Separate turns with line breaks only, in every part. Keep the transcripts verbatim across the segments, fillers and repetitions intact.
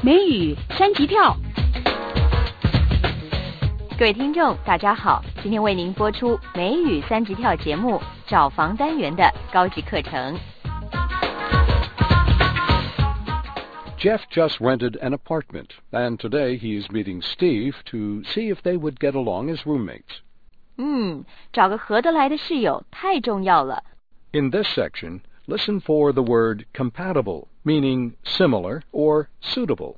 梅雨三级跳。
各位听众大家好，今天为您播出梅雨三级跳节目找房单元的高级课程。
Jeff just rented an apartment, and today he is meeting Steve to see if they would get along as roommates.
嗯，找个合得来的室友太重要了。
In this section, listen for the word compatible, meaning similar or suitable.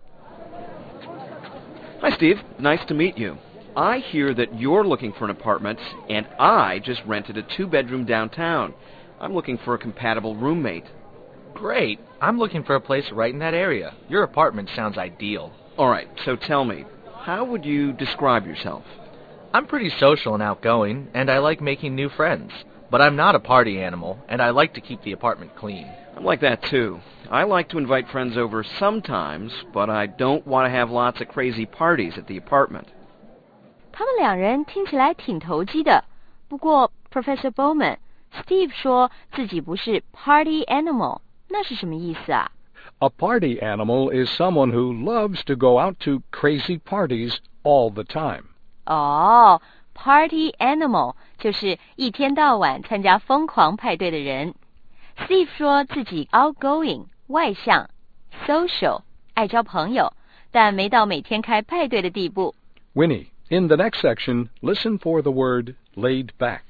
Hi, Steve. Nice to meet you. I hear that you're looking for an apartment, and I just rented a two-bedroom downtown. I'm looking for a compatible roommate.
Great. I'm looking for a place right in that area. Your apartment sounds ideal.
All right, so tell me, how would you describe yourself?
I'm pretty social and outgoing, and I like making new friends. But I'm not a party animal, and I like to keep the apartment clean.
I'm like that, too. I like to invite friends over sometimes, but I don't want to have lots of crazy parties at the apartment.
他们两人听起来挺投机的，不过 Professor Bowman、Steve 说自己不是 party animal， 那是什么意思啊？
A party animal is someone who loves to go out to crazy parties all the time.
哦、oh,，party animal 就是一天到晚参加疯狂派对的人。Steve 说自己 outgoing 外向 social 爱交朋友，但没到每天开派对的地步。
Winnie, in the next section, listen for the word laid back.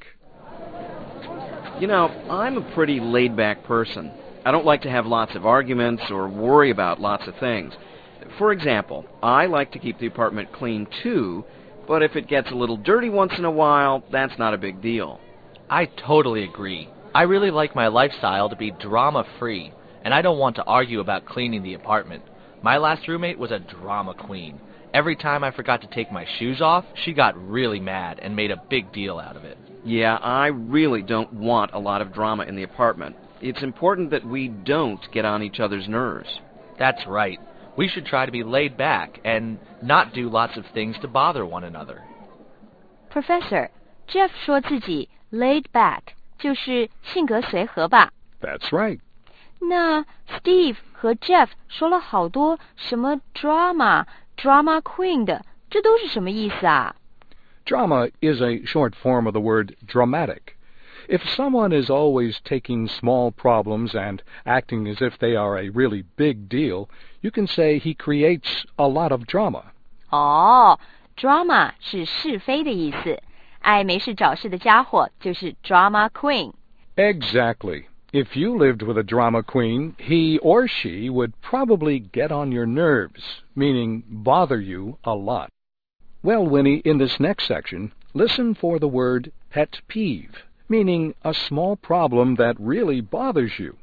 You know, I'm a pretty laid-back person. I don't like to have lots of arguments or worry about lots of things. For example, I like to keep the apartment clean too, but if it gets a little dirty once in a while, that's not a big deal.
I totally agree. I really like my lifestyle to be drama-free, and I don't want to argue about cleaning the apartment. My last roommate was a drama queen. Every time I forgot to take my shoes off, she got really mad and made a big deal out of it.
Yeah, I really don't want a lot of drama in the apartment. It's important that we don't get on each other's nerves.
That's right. We should try to be laid back and not do lots of things to bother one another.
Professor, Jeff 说自己 laid back 就是性格随和吧？
That's right.
那 Steve 和 Jeff 说了好多什么 drama、drama queen 的，这都是什么意思啊？
Drama is a short form of the word dramatic. If someone is always taking small problems and acting as if they are a really big deal, you can say he creates a lot of drama.
哦、drama 是是非的意思，爱没事找事的家伙就是 drama queen.
Exactly. If you lived with a drama queen, he or she would probably get on your nerves, meaning bother you a lot. Well, Winnie, in this next section, listen for the word pet peeve, meaning a small problem that really bothers you.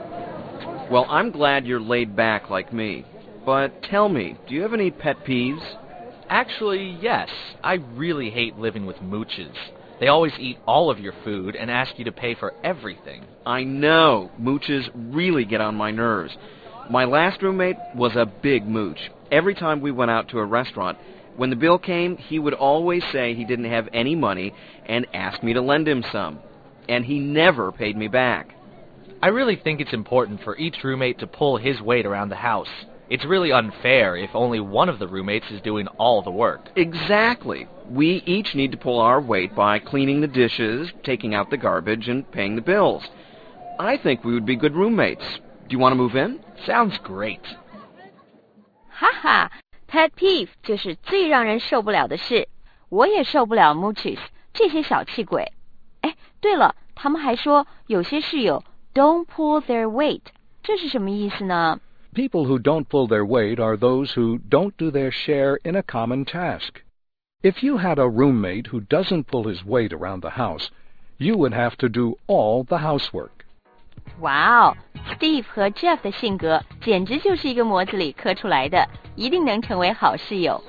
Well, I'm glad you're laid back like me. But tell me, do you have any pet peeves?
Actually, yes. I really hate living with mooches. They always eat all of your food and ask you to pay for everything.
I know. Mooches really get on my nerves. My last roommate was a big mooch. Every time we went out to a restaurant, when the bill came, he would always say he didn't have any money and ask me to lend him some. And he never paid me back.
I really think it's important for each roommate to pull his weight around the house. It's really unfair if only one of the roommates is doing all the work.
Exactly. We each need to pull our weight by cleaning the dishes, taking out the garbage, and paying the bills. I think we would be good roommates. Do you want to move in?
Sounds great.
哈哈 pet peeve 就是最让人受不了的事。我也受不了 mooches 这些小气鬼。哎，对了，他们还说有些室友 don't pull their weight， 这是什么意思呢？
People who don't pull their weight are those who don't do their share in a common task. If you had a roommate who doesn't pull his weight around the house, you would have to do all the housework.
哇哦 Steve 和 Jeff 的性格简直就是一个模子里刻出来的，一定能成为好室友。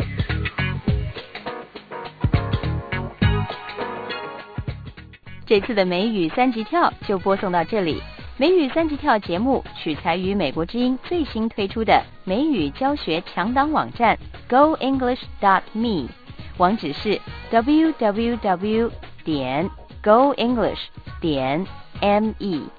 这次的美语三级跳就播送到这里。美语三级跳节目取材于美国之音最新推出的美语教学强档网站 go english dot me， 网址是 double-u double-u double-u 点 go english 点 me。